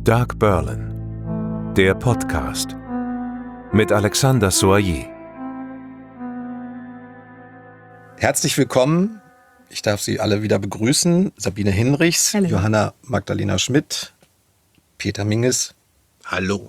Dark Berlin, der Podcast mit Alexander Soyer. Herzlich willkommen. Ich darf Sie alle wieder begrüßen. Sabine Hinrichs, Hallo. Johanna Magdalena Schmidt, Peter Minges. Hallo.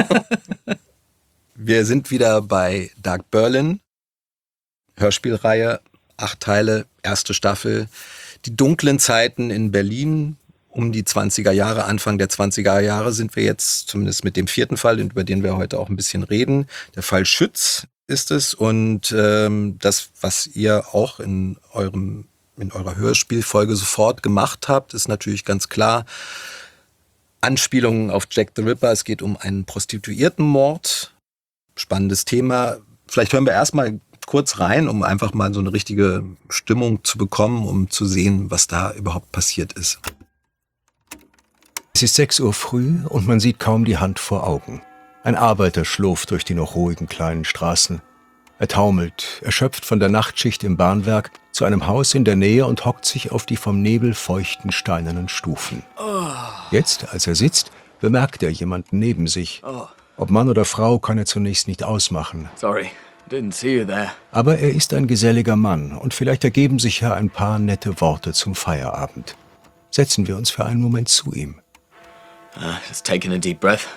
Wir sind wieder bei Dark Berlin, Hörspielreihe, 8 Teile, erste Staffel. Die dunklen Zeiten in Berlin, um die 20er Jahre, Anfang der 20er Jahre sind wir jetzt, zumindest mit dem 4. Fall, über den wir heute auch ein bisschen reden. Der Fall Schütz ist es und das, was ihr auch in eurer Hörspielfolge sofort gemacht habt, ist natürlich ganz klar Anspielungen auf Jack the Ripper. Es geht um einen Prostituiertenmord. Spannendes Thema. Vielleicht hören wir erstmal kurz rein, um einfach mal so eine richtige Stimmung zu bekommen, um zu sehen, was da überhaupt passiert ist. Es ist 6 Uhr früh und man sieht kaum die Hand vor Augen. Ein Arbeiter schlurft durch die noch ruhigen kleinen Straßen. Er taumelt, erschöpft von der Nachtschicht im Bahnwerk, zu einem Haus in der Nähe und hockt sich auf die vom Nebel feuchten steinernen Stufen. Jetzt, als er sitzt, bemerkt er jemanden neben sich. Ob Mann oder Frau, kann er zunächst nicht ausmachen. Sorry, didn't see you there. Aber er ist ein geselliger Mann und vielleicht ergeben sich ja ein paar nette Worte zum Feierabend. Setzen wir uns für einen Moment zu ihm. Just taking a deep breath.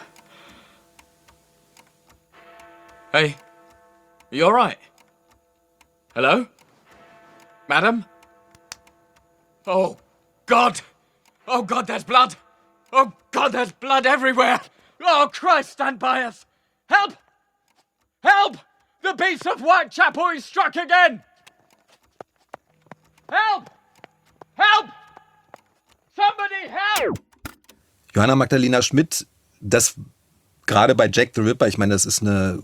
Hey, you all right? Hello? Madam? Oh, God! Oh, God, there's blood! Oh, God, there's blood everywhere! Oh, Christ, stand by us! Help! Help! The beast of Whitechapel is struck again! Help! Help! Somebody help! Johanna Magdalena Schmidt, das gerade bei Jack the Ripper, ich meine, das ist ein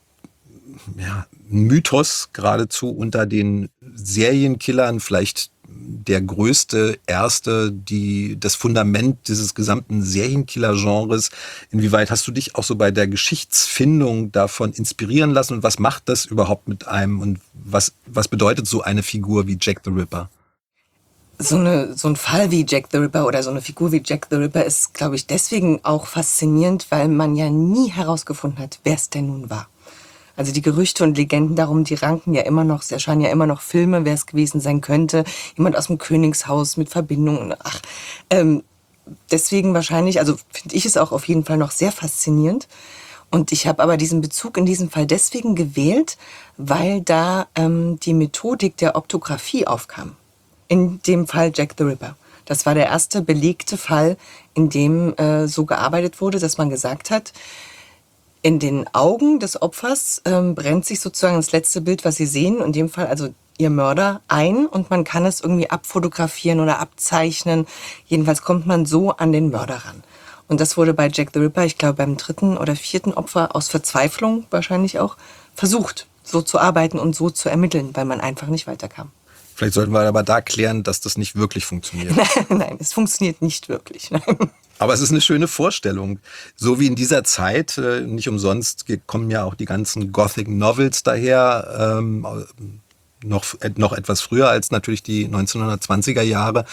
Mythos geradezu unter den Serienkillern, vielleicht der größte, erste, das Fundament dieses gesamten Serienkiller-Genres. Inwieweit hast du dich auch so bei der Geschichtsfindung davon inspirieren lassen und was macht das überhaupt mit einem und was bedeutet so eine Figur wie Jack the Ripper? So ein Fall wie Jack the Ripper oder so eine Figur wie Jack the Ripper ist, glaube ich, deswegen auch faszinierend, weil man ja nie herausgefunden hat, wer es denn nun war. Also die Gerüchte und Legenden darum, die ranken ja immer noch, es erscheinen ja immer noch Filme, wer es gewesen sein könnte. Jemand aus dem Königshaus mit Verbindungen. Deswegen wahrscheinlich, also finde ich es auch auf jeden Fall noch sehr faszinierend. Und ich habe aber diesen Bezug in diesem Fall deswegen gewählt, weil da die Methodik der Optographie aufkam. In dem Fall Jack the Ripper. Das war der erste belegte Fall, in dem so gearbeitet wurde, dass man gesagt hat, in den Augen des Opfers brennt sich sozusagen das letzte Bild, was Sie sehen, in dem Fall also Ihr Mörder, ein und man kann es irgendwie abfotografieren oder abzeichnen. Jedenfalls kommt man so an den Mörder ran. Und das wurde bei Jack the Ripper, ich glaube beim 3. oder 4. Opfer aus Verzweiflung wahrscheinlich auch, versucht, so zu arbeiten und so zu ermitteln, weil man einfach nicht weiterkam. Vielleicht sollten wir aber da klären, dass das nicht wirklich funktioniert. Nein, es funktioniert nicht wirklich. Nein. Aber es ist eine schöne Vorstellung. So wie in dieser Zeit, nicht umsonst kommen ja auch die ganzen Gothic Novels daher, noch etwas früher als natürlich die 1920er Jahre.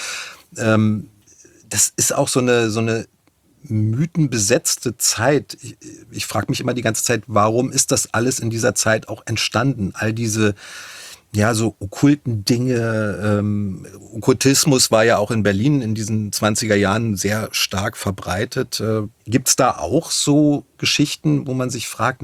Das ist auch so eine mythenbesetzte Zeit. Ich frage mich immer die ganze Zeit, warum ist das alles in dieser Zeit auch entstanden? All diese so okkulten Dinge, Okkultismus war ja auch in Berlin in diesen 20er Jahren sehr stark verbreitet. Gibt's da auch so Geschichten, wo man sich fragt,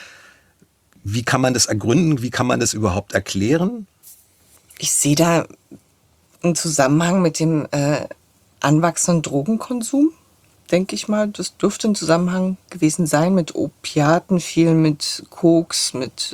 wie kann man das ergründen, wie kann man das überhaupt erklären? Ich sehe da einen Zusammenhang mit dem anwachsenden Drogenkonsum, denke ich mal. Das dürfte ein Zusammenhang gewesen sein mit Opiaten, viel mit Koks, mit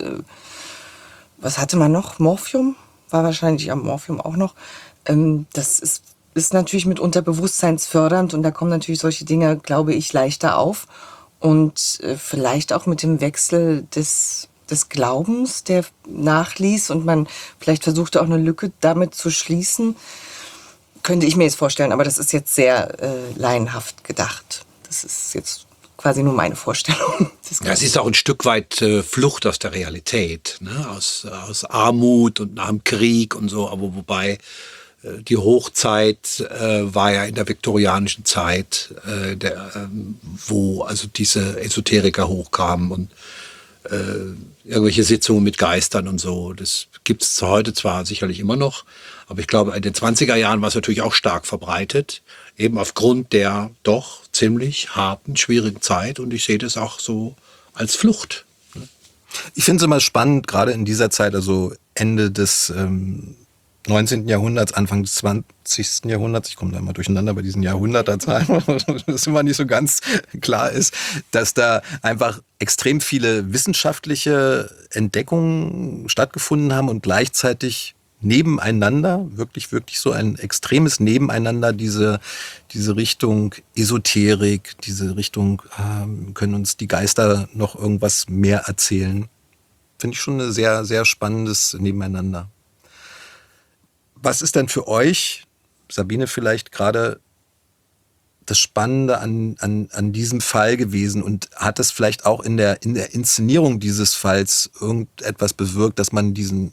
was hatte man noch? Morphium? War wahrscheinlich Morphium auch noch. Das ist natürlich mitunter bewusstseinsfördernd und da kommen natürlich solche Dinge, glaube ich, leichter auf. Und vielleicht auch mit dem Wechsel des Glaubens, der nachließ und man vielleicht versuchte auch eine Lücke damit zu schließen, könnte ich mir jetzt vorstellen. Aber das ist jetzt sehr laienhaft gedacht. Das ist jetzt quasi nur meine Vorstellung. Es ist auch ein Stück weit Flucht aus der Realität, ne? Aus Armut und nach dem Krieg und so, aber wobei Die Hochzeit war ja in der viktorianischen Zeit, wo also diese Esoteriker hochkamen und irgendwelche Sitzungen mit Geistern und so. Das gibt es heute zwar sicherlich immer noch, aber ich glaube, in den 20er Jahren war es natürlich auch stark verbreitet, eben aufgrund der doch ziemlich harten, schwierigen Zeit. Und ich sehe das auch so als Flucht. Ich finde es immer spannend, gerade in dieser Zeit, also Ende des 19. Jahrhunderts, Anfang des 20. Jahrhunderts, ich komme da immer durcheinander bei diesen Jahrhunderterzahlen, dass immer nicht so ganz klar ist, dass da einfach extrem viele wissenschaftliche Entdeckungen stattgefunden haben und gleichzeitig nebeneinander, wirklich so ein extremes Nebeneinander, diese Richtung Esoterik, diese Richtung, können uns die Geister noch irgendwas mehr erzählen. Finde ich schon ein sehr, sehr spannendes Nebeneinander. Was ist denn für euch, Sabine, vielleicht gerade das Spannende an diesem Fall gewesen und hat es vielleicht auch in der Inszenierung dieses Falls irgendetwas bewirkt, dass man diesen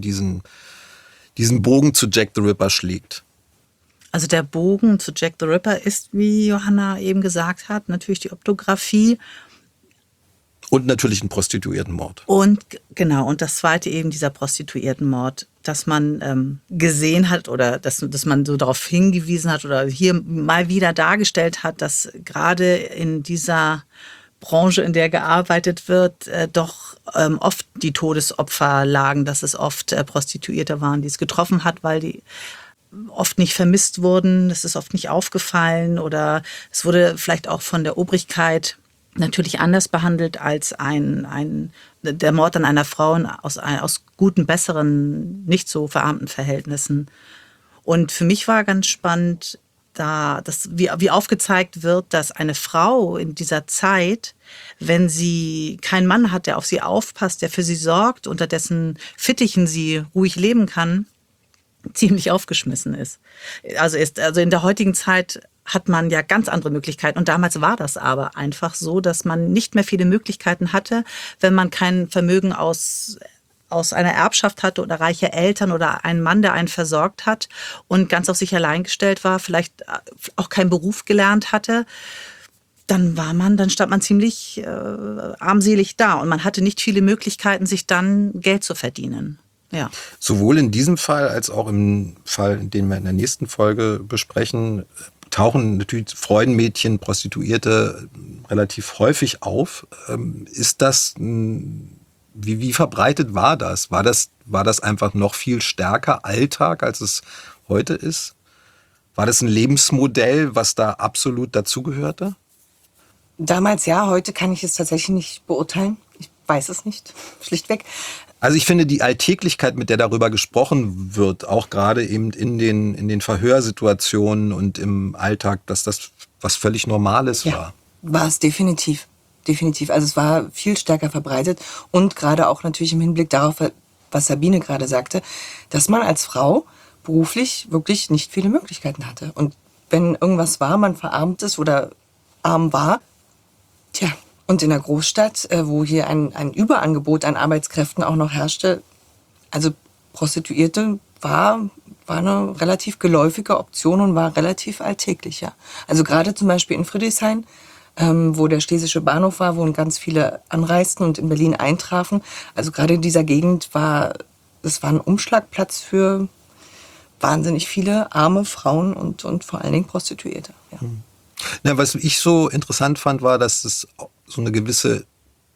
Bogen zu Jack the Ripper schlägt? Also der Bogen zu Jack the Ripper ist, wie Johanna eben gesagt hat, natürlich die Optographie. Und natürlich ein Prostituiertenmord. Und genau, und das zweite eben dieser Prostituiertenmord, dass man gesehen hat oder dass man so darauf hingewiesen hat oder hier mal wieder dargestellt hat, dass gerade in dieser Branche, in der gearbeitet wird, doch oft die Todesopfer lagen, dass es oft Prostituierte waren, die es getroffen hat, weil die oft nicht vermisst wurden, es ist oft nicht aufgefallen oder es wurde vielleicht auch von der Obrigkeit natürlich anders behandelt als der Mord an einer Frau aus guten, besseren, nicht so verarmten Verhältnissen. Und für mich war ganz spannend, wie aufgezeigt wird, dass eine Frau in dieser Zeit, wenn sie keinen Mann hat, der auf sie aufpasst, der für sie sorgt, unter dessen Fittichen sie ruhig leben kann, ziemlich aufgeschmissen ist. Also in der heutigen Zeit hat man ja ganz andere Möglichkeiten. Und damals war das aber einfach so, dass man nicht mehr viele Möglichkeiten hatte, wenn man kein Vermögen aus einer Erbschaft hatte oder reiche Eltern oder einen Mann, der einen versorgt hat und ganz auf sich allein gestellt war, vielleicht auch keinen Beruf gelernt hatte. Dann stand man ziemlich armselig da und man hatte nicht viele Möglichkeiten, sich dann Geld zu verdienen. Ja. Sowohl in diesem Fall als auch im Fall, den wir in der nächsten Folge besprechen, tauchen natürlich Freudenmädchen, Prostituierte relativ häufig auf. Ist das, wie verbreitet war das? War das einfach noch viel stärker Alltag, als es heute ist? War das ein Lebensmodell, was da absolut dazugehörte? Damals ja, heute kann ich es tatsächlich nicht beurteilen. Ich weiß es nicht, schlichtweg. Also ich finde die Alltäglichkeit, mit der darüber gesprochen wird, auch gerade eben in den Verhörsituationen und im Alltag, dass das was völlig Normales war. War es definitiv. Definitiv. Also es war viel stärker verbreitet und gerade auch natürlich im Hinblick darauf, was Sabine gerade sagte, dass man als Frau beruflich wirklich nicht viele Möglichkeiten hatte. Und wenn irgendwas war, man verarmt ist oder arm war, und in der Großstadt, wo hier ein Überangebot an Arbeitskräften auch noch herrschte, also Prostituierte war eine relativ geläufige Option und war relativ alltäglich, ja. Also gerade zum Beispiel in Friedrichshain, wo der Schlesische Bahnhof war, wo ganz viele anreisten und in Berlin eintrafen. Also gerade in dieser Gegend war ein Umschlagplatz für wahnsinnig viele arme Frauen und vor allen Dingen Prostituierte, ja. Na, was ich so interessant fand, war, dass es so eine gewisse,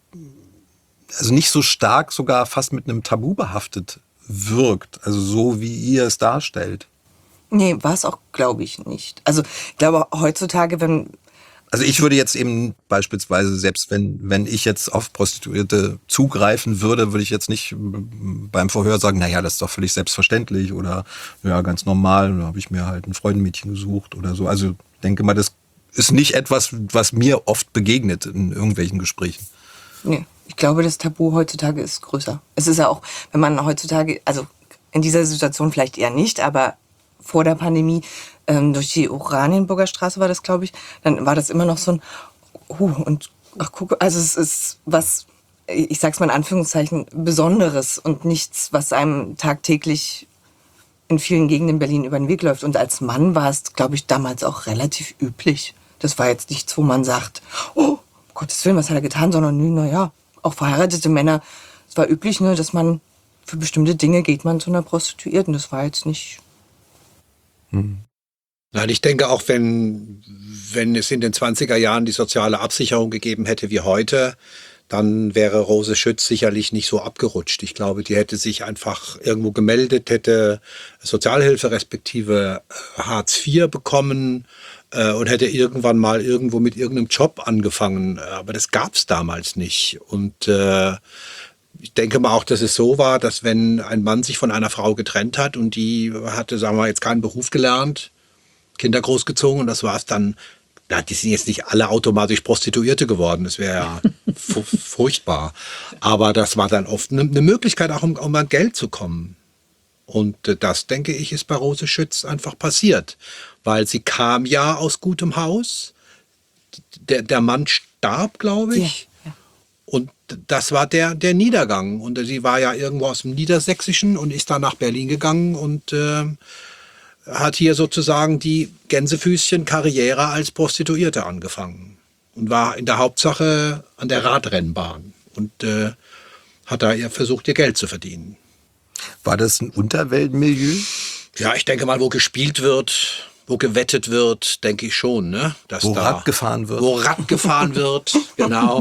also nicht so stark, sogar fast mit einem Tabu behaftet wirkt. Also so, wie ihr es darstellt. Nee, war es auch, glaube ich, nicht. Also ich glaube heutzutage, Also ich würde jetzt eben beispielsweise, selbst wenn ich jetzt auf Prostituierte zugreifen würde, würde ich jetzt nicht beim Verhör sagen, naja, das ist doch völlig selbstverständlich oder ja, ganz normal, da habe ich mir halt ein Freudenmädchen gesucht oder so. Also ich denke mal, das ist nicht etwas, was mir oft begegnet in irgendwelchen Gesprächen. Nee, ich glaube, das Tabu heutzutage ist größer. Es ist ja auch, wenn man heutzutage, also in dieser Situation vielleicht eher nicht, aber vor der Pandemie durch die Oranienburger Straße war das, glaube ich, dann war das immer noch so ein und ach guck, also es ist was, ich sag's mal in Anführungszeichen, Besonderes und nichts, was einem tagtäglich in vielen Gegenden in Berlin über den Weg läuft. Und als Mann war es, glaube ich, damals auch relativ üblich. Das war jetzt nichts, wo man sagt, oh, um Gottes Willen, was hat er getan, sondern naja, auch verheiratete Männer. Es war üblich, ne, dass man für bestimmte Dinge geht man zu einer Prostituierten. Das war jetzt nicht... Nein, ich denke auch, wenn es in den 20er Jahren die soziale Absicherung gegeben hätte wie heute, dann wäre Rose Schütz sicherlich nicht so abgerutscht. Ich glaube, die hätte sich einfach irgendwo gemeldet, hätte Sozialhilfe respektive Hartz IV bekommen und hätte irgendwann mal irgendwo mit irgendeinem Job angefangen. Aber das gab es damals nicht. Und ich denke mal auch, dass es so war, dass wenn ein Mann sich von einer Frau getrennt hat und die hatte, sagen wir jetzt keinen Beruf gelernt, Kinder großgezogen und das war es dann. Na, die sind jetzt nicht alle automatisch Prostituierte geworden, das wäre ja furchtbar. Aber das war dann oft eine Möglichkeit, auch um an Geld zu kommen. Und das, denke ich, ist bei Rose Schütz einfach passiert. Weil sie kam ja aus gutem Haus. Der Mann starb, glaube ich. Ja. Und das war der Niedergang. Und sie war ja irgendwo aus dem Niedersächsischen und ist dann nach Berlin gegangen und hat hier sozusagen die Gänsefüßchen-Karriere als Prostituierte angefangen und war in der Hauptsache an der Radrennbahn und hat da versucht, ihr Geld zu verdienen. War das ein Unterweltmilieu? Ja, ich denke mal, wo gespielt wird, wo gewettet wird, denke ich schon, ne? Dass Wo da Rad gefahren wird. Wo Rad gefahren wird, genau.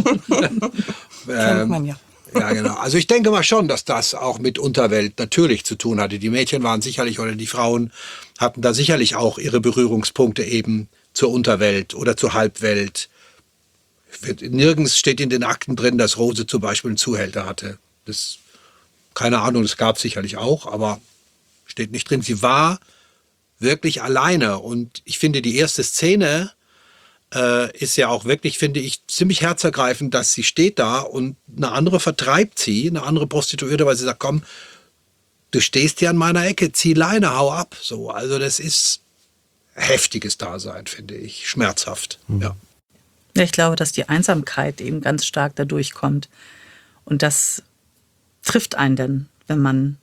Kennt man ja. Ja, genau. Also ich denke mal schon, dass das auch mit Unterwelt natürlich zu tun hatte. Die Mädchen waren sicherlich oder die Frauen hatten da sicherlich auch ihre Berührungspunkte eben zur Unterwelt oder zur Halbwelt. Nirgends steht in den Akten drin, dass Rose zum Beispiel einen Zuhälter hatte. Das, keine Ahnung, das gab es sicherlich auch, aber steht nicht drin. Sie war wirklich alleine und ich finde, die erste Szene ist ja auch wirklich, finde ich, ziemlich herzergreifend, dass sie steht da und eine andere vertreibt sie, eine andere Prostituierte, weil sie sagt, komm, du stehst hier an meiner Ecke, zieh Leine, hau ab. So, also das ist heftiges Dasein, finde ich, schmerzhaft. Ja. Ja, ich glaube, dass die Einsamkeit eben ganz stark dadurch kommt. Und das trifft einen dann, wenn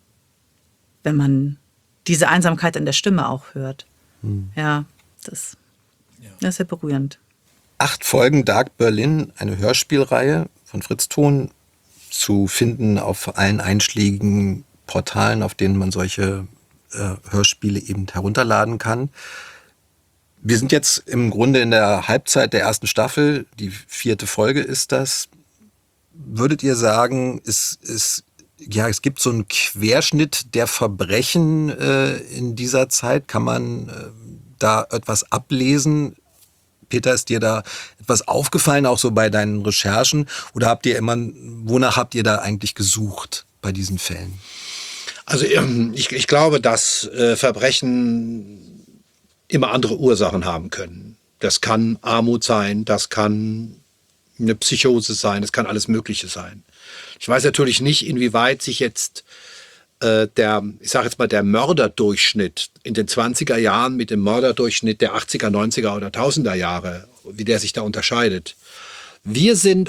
man diese Einsamkeit in der Stimme auch hört. Ja, das ist sehr berührend. 8 Folgen Dark Berlin, eine Hörspielreihe von Fritz Thon, zu finden auf allen einschlägigen Portalen, auf denen man solche Hörspiele eben herunterladen kann. Wir sind jetzt im Grunde in der Halbzeit der ersten Staffel, die 4. Folge ist das. Würdet ihr sagen, es gibt so einen Querschnitt der Verbrechen in dieser Zeit? Kann man da etwas ablesen? Peter, ist dir da etwas aufgefallen, auch so bei deinen Recherchen? Oder wonach habt ihr da eigentlich gesucht bei diesen Fällen? Also ich glaube, dass Verbrechen immer andere Ursachen haben können. Das kann Armut sein, das kann eine Psychose sein, das kann alles Mögliche sein. Ich weiß natürlich nicht, inwieweit sich jetzt der Mörderdurchschnitt in den 20er Jahren mit dem Mörderdurchschnitt der 80er, 90er oder 1000er Jahre, wie der sich da unterscheidet. Wir sind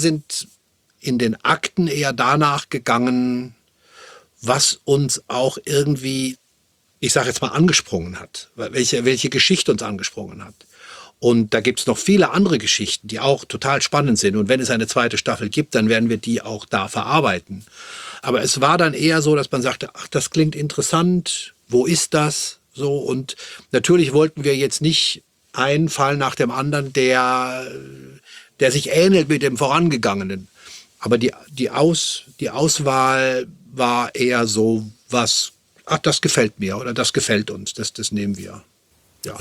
in den Akten eher danach gegangen, was uns auch irgendwie, ich sage jetzt mal, angesprungen hat, welche Geschichte uns angesprungen hat. Und da gibt es noch viele andere Geschichten, die auch total spannend sind. Und wenn es eine 2. Staffel gibt, dann werden wir die auch da verarbeiten. Aber es war dann eher so, dass man sagte, ach, das klingt interessant, wo ist das? So, und natürlich wollten wir jetzt nicht einen Fall nach dem anderen, der sich ähnelt mit dem vorangegangenen. Aber die Auswahl war eher so, das gefällt mir oder das gefällt uns, das nehmen wir. Ja,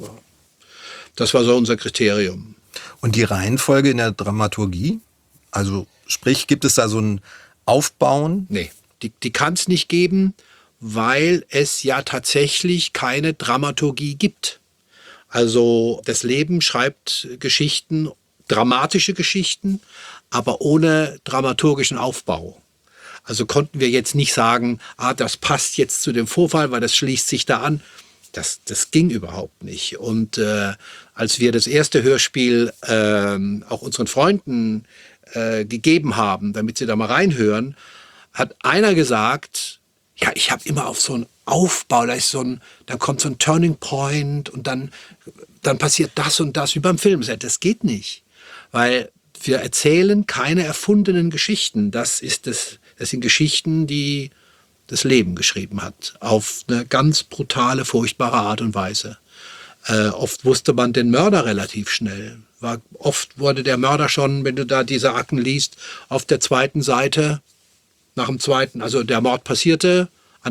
das war so unser Kriterium. Und die Reihenfolge in der Dramaturgie? Also sprich, gibt es da so ein Aufbauen? Nee, die kann es nicht geben, weil es ja tatsächlich keine Dramaturgie gibt. Also das Leben schreibt Geschichten, dramatische Geschichten, aber ohne dramaturgischen Aufbau. Also konnten wir jetzt nicht sagen, das passt jetzt zu dem Vorfall, weil das schließt sich da an. Das ging überhaupt nicht. Und als wir das erste Hörspiel auch unseren Freunden gegeben haben, damit sie da mal reinhören, hat einer gesagt, ja, ich habe immer auf so Aufbau, dann kommt so ein Turning Point und dann passiert das und das wie beim Film. Das geht nicht, weil wir erzählen keine erfundenen Geschichten. Das sind Geschichten, die das Leben geschrieben hat, auf eine ganz brutale, furchtbare Art und Weise. Oft wusste man den Mörder relativ schnell. Oft wurde der Mörder schon, wenn du da diese Akten liest, auf der zweiten Seite, nach dem zweiten, also der Mord passierte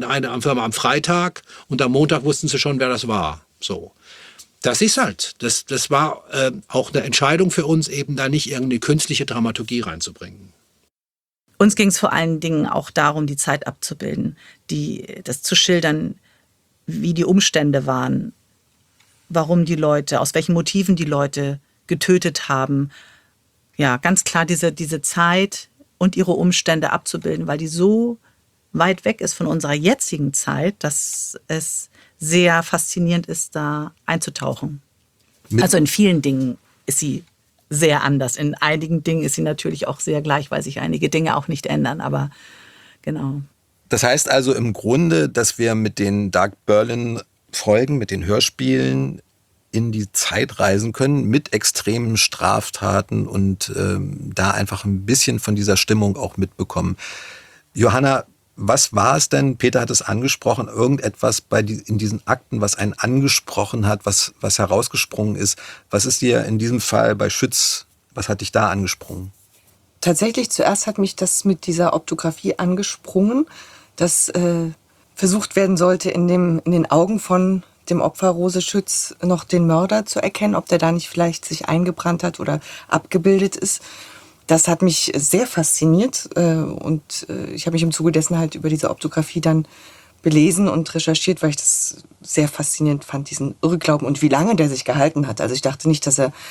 am Freitag und am Montag wussten sie schon, wer das war. So. Das ist halt, das war auch eine Entscheidung für uns, eben da nicht irgendeine künstliche Dramaturgie reinzubringen. Uns ging es vor allen Dingen auch darum, die Zeit abzubilden, das zu schildern, wie die Umstände waren, warum die Leute, aus welchen Motiven die Leute getötet haben. Ja, ganz klar diese Zeit und ihre Umstände abzubilden, weil die so weit weg ist von unserer jetzigen Zeit, dass es sehr faszinierend ist, da einzutauchen. Also in vielen Dingen ist sie sehr anders. In einigen Dingen ist sie natürlich auch sehr gleich, weil sich einige Dinge auch nicht ändern, aber genau. Das heißt also im Grunde, dass wir mit den Dark Berlin-Folgen, mit den Hörspielen in die Zeit reisen können, mit extremen Straftaten und da einfach ein bisschen von dieser Stimmung auch mitbekommen. Johanna, was war es denn, Peter hat es angesprochen, irgendetwas in diesen Akten, was einen angesprochen hat, was herausgesprungen ist? Was ist dir in diesem Fall bei Schütz, was hat dich da angesprungen? Tatsächlich, zuerst hat mich das mit dieser Optographie angesprungen, dass versucht werden sollte, in den Augen von dem Opfer Rose Schütz noch den Mörder zu erkennen, ob der da nicht vielleicht sich eingebrannt hat oder abgebildet ist. Das hat mich sehr fasziniert und ich habe mich im Zuge dessen halt über diese Optographie dann belesen und recherchiert, weil ich das sehr faszinierend fand, diesen Irrglauben und wie lange der sich gehalten hat. Also ich dachte nicht, dass er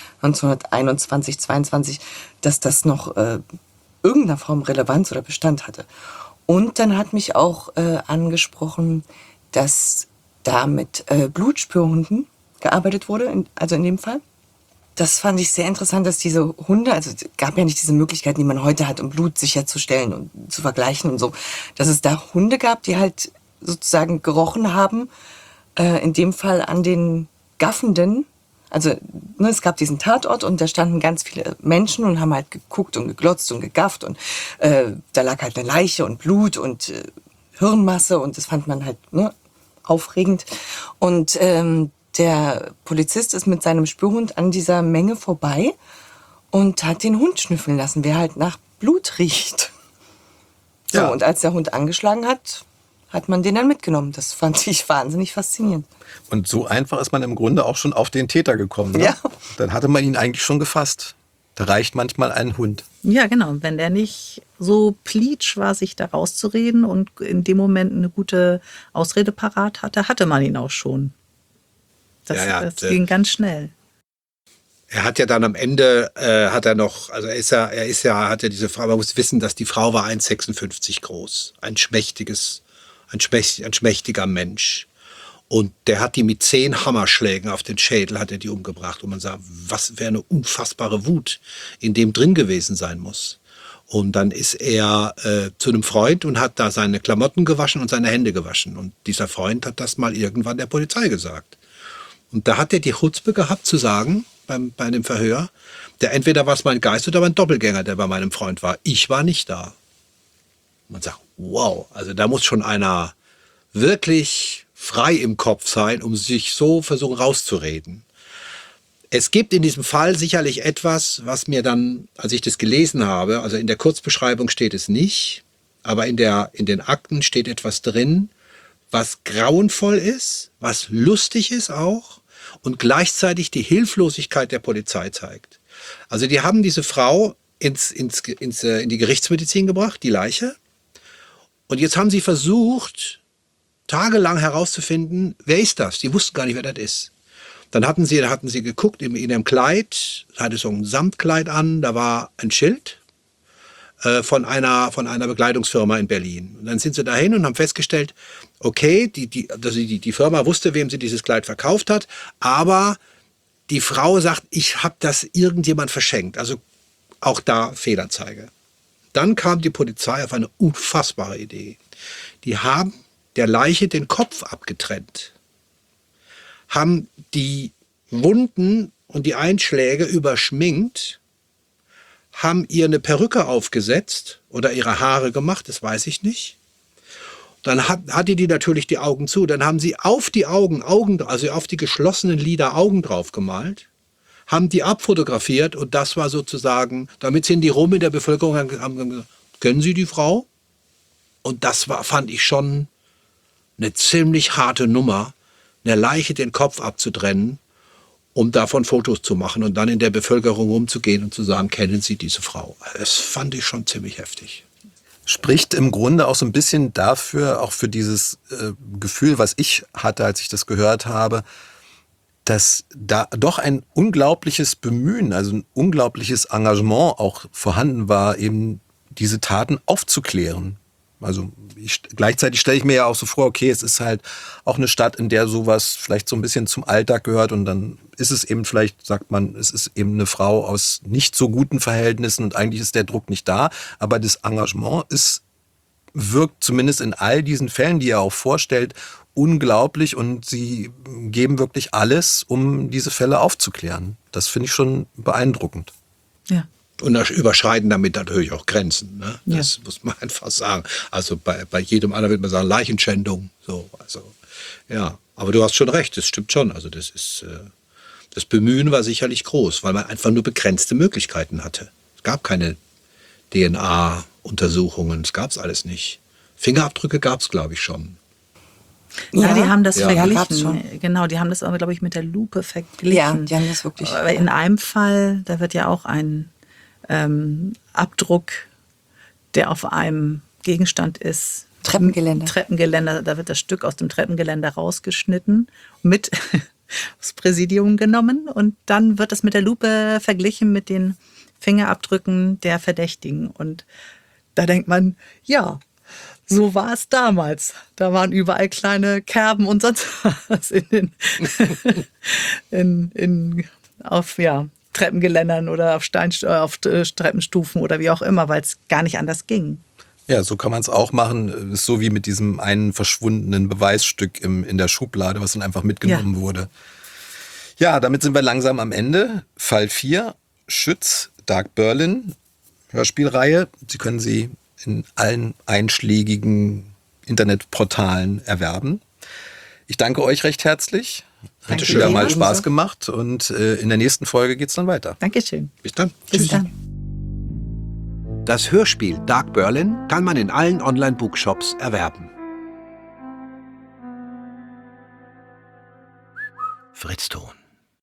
1921, 22, dass das noch irgendeiner Form Relevanz oder Bestand hatte. Und dann hat mich auch angesprochen, dass da mit Blutspürhunden gearbeitet wurde, also in dem Fall. Das fand ich sehr interessant, dass diese Hunde, also es gab ja nicht diese Möglichkeiten, die man heute hat, um Blut sicherzustellen und zu vergleichen und so, dass es da Hunde gab, die halt sozusagen gerochen haben, in dem Fall an den Gaffenden. Also es gab diesen Tatort und da standen ganz viele Menschen und haben halt geguckt und geglotzt und gegafft und da lag halt eine Leiche und Blut und Hirnmasse und das fand man halt aufregend. Und der Polizist ist mit seinem Spürhund an dieser Menge vorbei und hat den Hund schnüffeln lassen, wer halt nach Blut riecht. So, ja. Und als der Hund angeschlagen hat, hat man den dann mitgenommen. Das fand ich wahnsinnig faszinierend. Und so einfach ist man im Grunde auch schon auf den Täter gekommen. Ne? Ja. Dann hatte man ihn eigentlich schon gefasst. Da reicht manchmal ein Hund. Ja, genau. Wenn der nicht so pleatsch war, sich da rauszureden und in dem Moment eine gute Ausrede parat hatte man ihn auch schon. Das ging ganz schnell. Er hat ja dann am Ende, hatte diese Frau, man muss wissen, dass die Frau war 1,56 groß. Ein schmächtiger Mensch. Und der hat die mit 10 Hammerschlägen auf den Schädel hat er die umgebracht. Und man sagt, was für eine unfassbare Wut in dem drin gewesen sein muss. Und dann ist er zu einem Freund und hat da seine Klamotten gewaschen und seine Hände gewaschen. Und dieser Freund hat das mal irgendwann der Polizei gesagt. Und da hat er die Chutzpe gehabt zu sagen, bei dem Verhör, entweder war es mein Geist oder mein Doppelgänger, der bei meinem Freund war. Ich war nicht da. Man sagt, wow, also da muss schon einer wirklich frei im Kopf sein, um sich so versuchen rauszureden. Es gibt in diesem Fall sicherlich etwas, was mir dann, als ich das gelesen habe, also in der Kurzbeschreibung steht es nicht, aber in den Akten steht etwas drin, was grauenvoll ist, was lustig ist auch und gleichzeitig die Hilflosigkeit der Polizei zeigt. Also die haben diese Frau in die Gerichtsmedizin gebracht, die Leiche, und jetzt haben sie versucht, tagelang herauszufinden, wer ist das? Die wussten gar nicht, wer das ist. Dann hatten sie geguckt in ihrem Kleid, hatte so ein Samtkleid an, da war ein Schild von einer Bekleidungsfirma in Berlin. Und dann sind sie dahin und haben festgestellt, okay, die Firma wusste, wem sie dieses Kleid verkauft hat, aber die Frau sagt, ich habe das irgendjemand verschenkt. Also auch da Fehlanzeige. Dann kam die Polizei auf eine unfassbare Idee. Die haben der Leiche den Kopf abgetrennt, haben die Wunden und die Einschläge überschminkt, haben ihr eine Perücke aufgesetzt oder ihre Haare gemacht, das weiß ich nicht. Dann hatte die natürlich die Augen zu. Dann haben sie auf die Augen, also auf die geschlossenen Lider Augen drauf gemalt, haben die abfotografiert und das war sozusagen, damit sind die rum in der Bevölkerung, haben gesagt, kennen Sie die Frau? Und das fand ich schon eine ziemlich harte Nummer, einer Leiche den Kopf abzutrennen, um davon Fotos zu machen und dann in der Bevölkerung rumzugehen und zu sagen, kennen Sie diese Frau? Das fand ich schon ziemlich heftig. Spricht im Grunde auch so ein bisschen dafür, auch für dieses Gefühl, was ich hatte, als ich das gehört habe, dass da doch ein unglaubliches Bemühen, also ein unglaubliches Engagement auch vorhanden war, eben diese Taten aufzuklären. Also gleichzeitig stelle ich mir ja auch so vor, okay, es ist halt auch eine Stadt, in der sowas vielleicht so ein bisschen zum Alltag gehört und dann ist es eben vielleicht, sagt man, es ist eben eine Frau aus nicht so guten Verhältnissen und eigentlich ist der Druck nicht da, aber das Engagement wirkt zumindest in all diesen Fällen, die er auch vorstellt, unglaublich und sie geben wirklich alles, um diese Fälle aufzuklären. Das finde ich schon beeindruckend. Ja. Und überschreiten damit natürlich auch Grenzen. Ne? Das Ja. muss man einfach sagen. Also bei jedem anderen wird man sagen, Leichenschändung. So, also, ja. Aber du hast schon recht, das stimmt schon. Also das ist, das Bemühen war sicherlich groß, weil man einfach nur begrenzte Möglichkeiten hatte. Es gab keine DNA-Untersuchungen, das gab es alles nicht. Fingerabdrücke gab es, glaube ich, schon. Ja, die haben das Ja, gab's verglichen. schon. Genau, die haben das aber, glaube ich, mit der Lupe verglichen. Ja, die haben das wirklich. Aber in einem Fall, da wird ja auch ein Abdruck, der auf einem Gegenstand ist. Treppengeländer, da wird das Stück aus dem Treppengeländer rausgeschnitten, mit aufs Präsidium genommen und dann wird das mit der Lupe verglichen mit den Fingerabdrücken der Verdächtigen. Und da denkt man, ja, so war es damals. Da waren überall kleine Kerben und sonst was auf Treppengeländern oder auf Treppenstufen oder wie auch immer, weil es gar nicht anders ging. Ja, so kann man es auch machen. Ist so wie mit diesem einen verschwundenen Beweisstück in der Schublade, was dann einfach mitgenommen wurde. Ja, damit sind wir langsam am Ende. Fall 4, Schütz, Dark Berlin, Hörspielreihe. Sie können sie in allen einschlägigen Internetportalen erwerben. Ich danke euch recht herzlich. Hat Danke wieder dir. mal Spaß gemacht und in der nächsten Folge geht's dann weiter. Dankeschön. Bis dann. Bis dann. Das Hörspiel Dark Berlin kann man in allen Online-Bookshops erwerben. Fritz Ton.